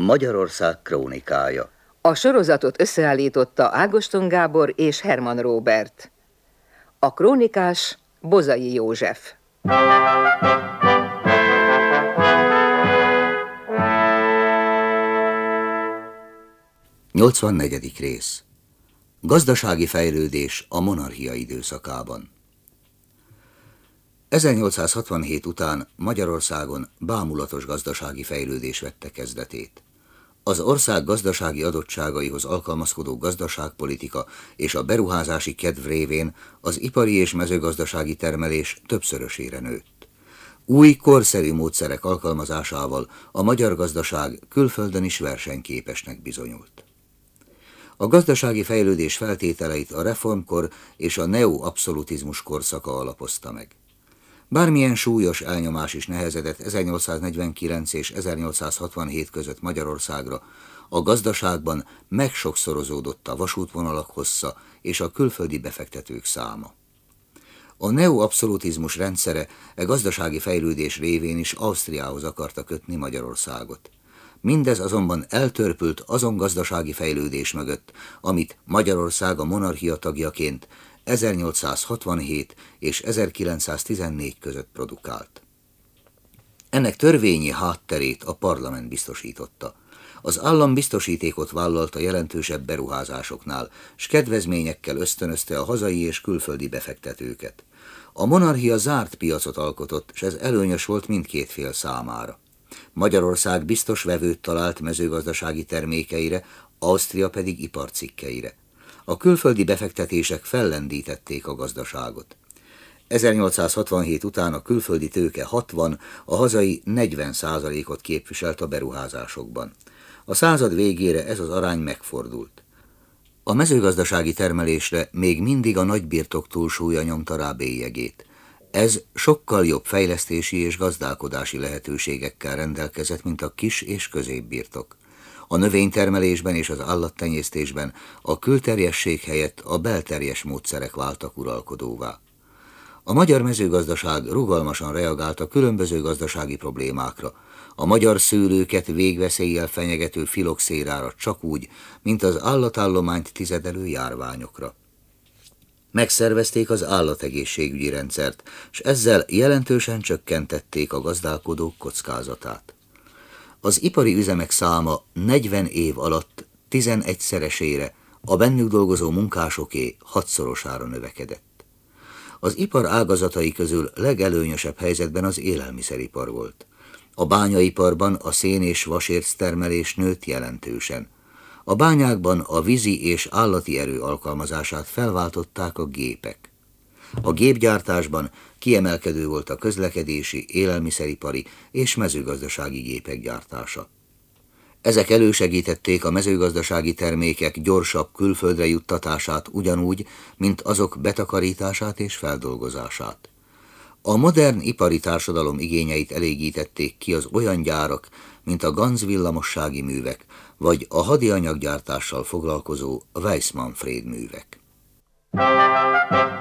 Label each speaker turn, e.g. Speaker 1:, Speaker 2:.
Speaker 1: Magyarország krónikája.
Speaker 2: A sorozatot összeállította Ágoston Gábor és Herman Róbert. A krónikás Bozai József.
Speaker 1: Nyolcvannegyedik rész. Gazdasági fejlődés a monarchia időszakában. 1867 után Magyarországon bámulatos gazdasági fejlődés vette kezdetét. Az ország gazdasági adottságaihoz alkalmazkodó gazdaságpolitika és a beruházási kedv révén az ipari és mezőgazdasági termelés többszörösére nőtt. Új, korszerű módszerek alkalmazásával a magyar gazdaság külföldön is versenyképesnek bizonyult. A gazdasági fejlődés feltételeit a reformkor és a neoabszolutizmus korszaka alapozta meg. Bármilyen súlyos elnyomás is nehezedett 1849 és 1867 között Magyarországra, a gazdaságban megsokszorozódott a vasútvonalak hossza és a külföldi befektetők száma. A neoabszolutizmus rendszere gazdasági fejlődés révén is Ausztriához akarta kötni Magyarországot. Mindez azonban eltörpült azon gazdasági fejlődés mögött, amit Magyarország a monarchia tagjaként 1867 és 1914 között produkált. Ennek törvényi hátterét a parlament biztosította. Az állam biztosítékot vállalta jelentősebb beruházásoknál, s kedvezményekkel ösztönözte a hazai és külföldi befektetőket. A monarchia zárt piacot alkotott, s ez előnyös volt mindkét fél számára. Magyarország biztos vevőt talált mezőgazdasági termékeire, Ausztria pedig iparcikkeire. A külföldi befektetések fellendítették a gazdaságot. 1867 után a külföldi tőke 60, a hazai 40%-ot képviselt a beruházásokban. A század végére ez az arány megfordult. A mezőgazdasági termelésre még mindig a nagybirtok túlsúlya nyomta rá bélyegét. Ez sokkal jobb fejlesztési és gazdálkodási lehetőségekkel rendelkezett, mint a kis és középbirtok. A növénytermelésben és az állattenyésztésben a külterjesség helyett a belterjes módszerek váltak uralkodóvá. A magyar mezőgazdaság rugalmasan reagált a különböző gazdasági problémákra, a magyar szőlőket végveszéllyel fenyegető filoxérára csak úgy, mint az állatállományt tizedelő járványokra. Megszervezték az állategészségügyi rendszert, s ezzel jelentősen csökkentették a gazdálkodók kockázatát. Az ipari üzemek száma 40 év alatt 11-szeresére, a bennük dolgozó munkásoké 6-szorosára növekedett. Az ipar ágazatai közül legelőnyösebb helyzetben az élelmiszeripar volt. A bányaiparban a szén és vasérc termelés nőtt jelentősen. A bányákban a vízi és állati erő alkalmazását felváltották a gépek. A gépgyártásban kiemelkedő volt a közlekedési, élelmiszeripari és mezőgazdasági gépek gyártása. Ezek elősegítették a mezőgazdasági termékek gyorsabb külföldre juttatását ugyanúgy, mint azok betakarítását és feldolgozását. A modern ipari társadalom igényeit elégítették ki az olyan gyárak, mint a Ganz villamossági művek, vagy a hadianyaggyártással foglalkozó Weissmann-Fréd művek.